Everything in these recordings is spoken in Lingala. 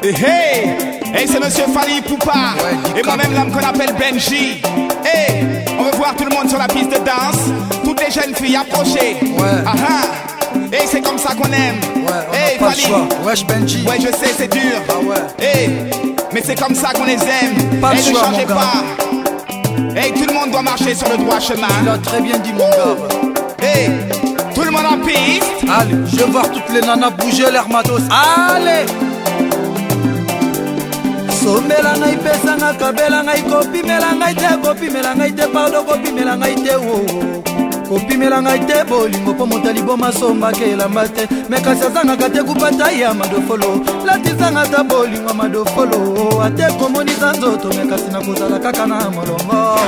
Hey, hey, c'est Monsieur Fali Poupa et moi-même l'homme qu'on appelle Benji. Hey, on veut voir tout le monde sur la piste de danse. Toutes les jeunes filles approchées. Hey, c'est comme ça qu'on aime. Hey, Fali. Wesh Benji. Ouais, je sais, c'est dur. Hey, mais c'est comme ça qu'on les aime. Pas hey, le ne choix, changez pas. Hey, tout le monde doit marcher sur le droit chemin. Il a très bien dit mon gars. Hey, tout le monde en piste. Allez, je veux voir toutes les nanas bouger l'air matos. Allez. Somela ngai pesa nga kabela ngai kopi mela ngai te pardon kopi mela ngai te wo kopi mela ngai te bolingo po motali boma somba ke lambate meka sazanga kate kupata ya madofolo latizanga ta bolingo madofolo ate komoni za nzoto meka sina kozala kaka na molongo.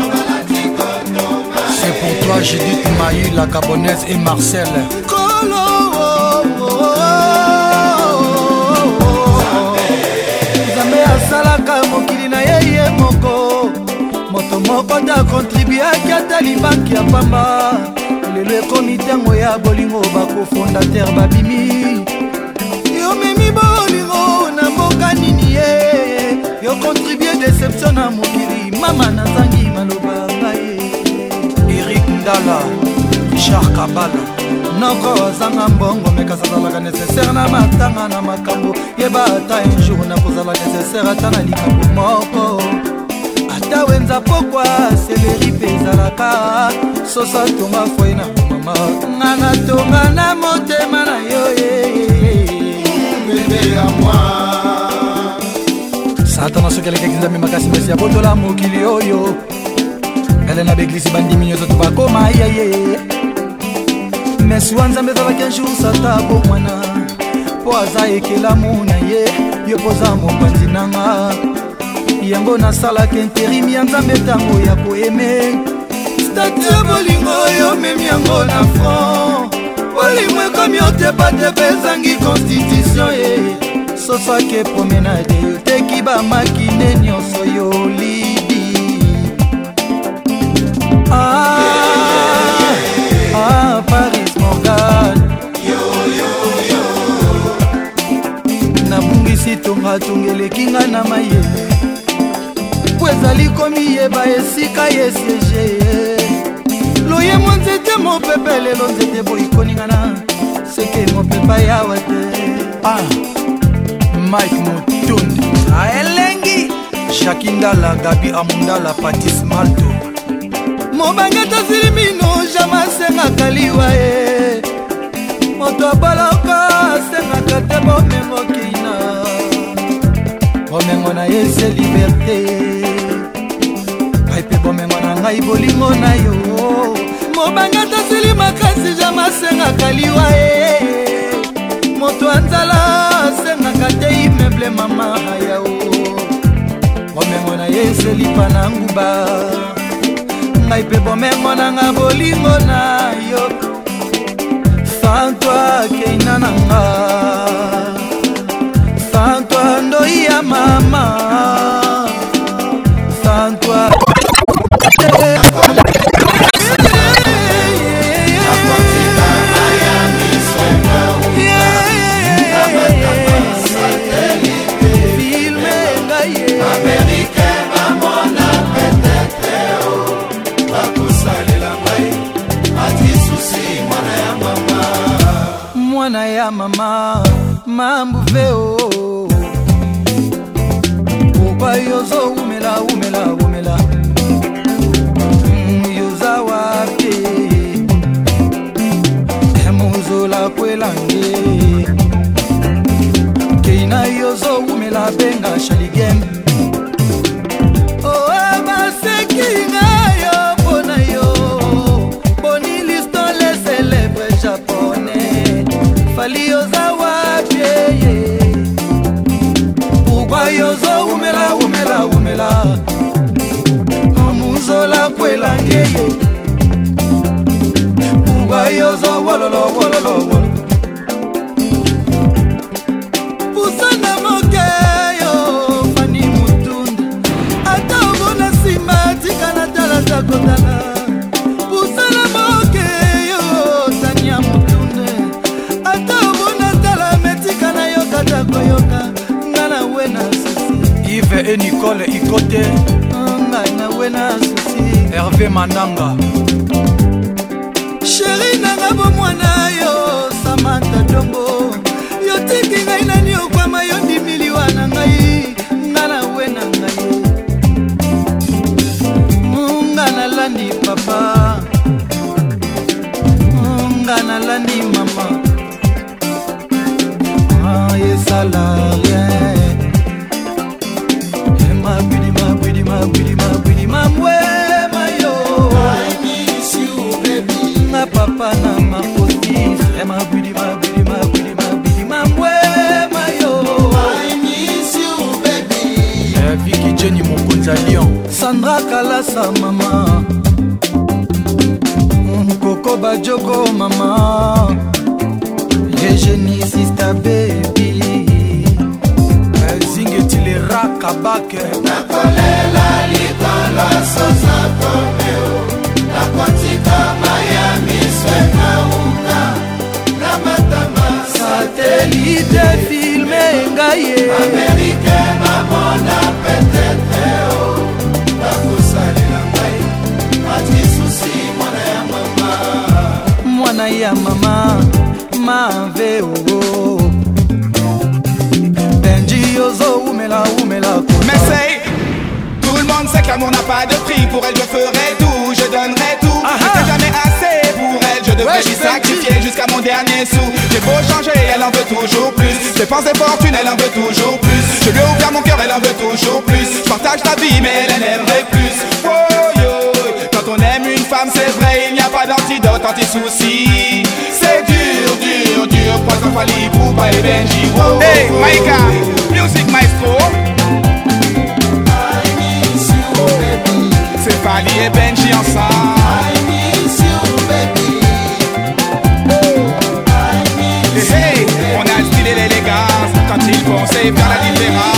C'est pour toi Judith Maï, la Gabonaise et Marcel asalaka mokili na ye moko moto moko ta kontribuaki ata libanki ya pamba lelo ekomi ntango ya bolingo bakofondateur babimi yo memi bolingo na mboka nini ye yo kontribue deception na mokili mama nazangi maloba ngai Eric Ndala Richard Kabala noko azanga mbongo meka sazalaka nécessaire na matanga na makambo yeba ata un jour na kozala nécessaire ata na likambo moko ata wenza pokwa seleri mpe ezalaka sosa tonga foi na mama nga na tonga na motema na yo bebe ya mwa satana soki aleki nzambe makasi mesi ya botola mokili oyo ngale na beglisi bandimi nyonso bakoma yaye mesi wa nzambe ezalaki un jour sata bomwana mpo aza ekelamu na ye yo poza mopanzi nanga yango nasalaka interimi ya nzambe ntango ya koeme statu ya bolingo oyo memi yango na front bolingo ekomi otepatepa ezangi constitution ye sosake promenade yoteki bamakine nyonso yolidi Paris Morgan nabungisi tonga tongeleki nga na mayele po ezali komi yeba esika yesiege loye mo nzete mopepe lelo nzete boyikoningana seke mopepa yawa te Mike Mutundi aelengi Shakindala Gabi Amundala Patis Malto mobangata silimino jama sengaka liwa e moto abalaka sengaka te bomengo kina bomengo na ye se liberté pai pe bomengo na ngai bolingo na yo mobangata sili makasi jama sengaka liwa e moto anzala sengaka te immeuble mama yao bomengo na ye se lipa na nguba ngai pe bomengo nanga bolingo na yo sans toi keina nanga sans toi ndoi ya mama sans toi mwana ya mama mambu veo ukwa yozo umela yoza wapi emuzola kwelange keina yozo umela benga shaligem Fali yoza wapye Pugwa yozo umela Amuzola kwela ngeye Pugwa yozo wololo Pusana mokeyo Fani Mutunda Ata ubona simba tika na tala takotana Pusana mokeyo Tanya Mutunda Ata ubona tala metika na yoka takoyoka Nana Olivier Nicole Ikote Hervé Mananga Chéri nanga bomwana yo Samantha Dombo yo tiki ngai nani okwama yo ndimiliwa na ngai ngana we na ngai ngana landi papa ngana landi mama yesala rien ma bidi mamwe mayo I miss you baby na papa na makoti ma bidi mamwe mayo I miss you baby Vicky Jenny Mokonza Lyon Sandra Kalasa mama Coco Bajoko mama Eugénie sister baby Zingetile rakabake nakolela likolo sosa komeo nakotika Miami sweka unga na matama satellite filme ngaye Amerike mamona peteteo nakusalela ngai atisusi mwana ya mama maveo mais c'est, tout le monde sait que l'amour n'a pas de prix. Pour elle je ferai tout, je donnerai tout. C'est jamais assez pour elle, je devrais lui sacrifier jusqu'à mon dernier sou. J'ai beau changer, elle en veut toujours plus. Je pense des fortunes, elle en veut toujours plus. Je lui ai ouvert mon cœur, elle en veut toujours plus. Je partage la vie, mais elle aimerait plus. Oh yo, quand on aime une femme c'est vrai, il n'y a pas d'antidote anti-souci. C'est dur, poison Fally Ipupa et Benji. Oh, hey, Maïka, music maestro. I miss you baby C'est Fally et Benji ensemble. I miss you baby Hey, on a le style et l'élégance. Quand ils font c'est faire la différence.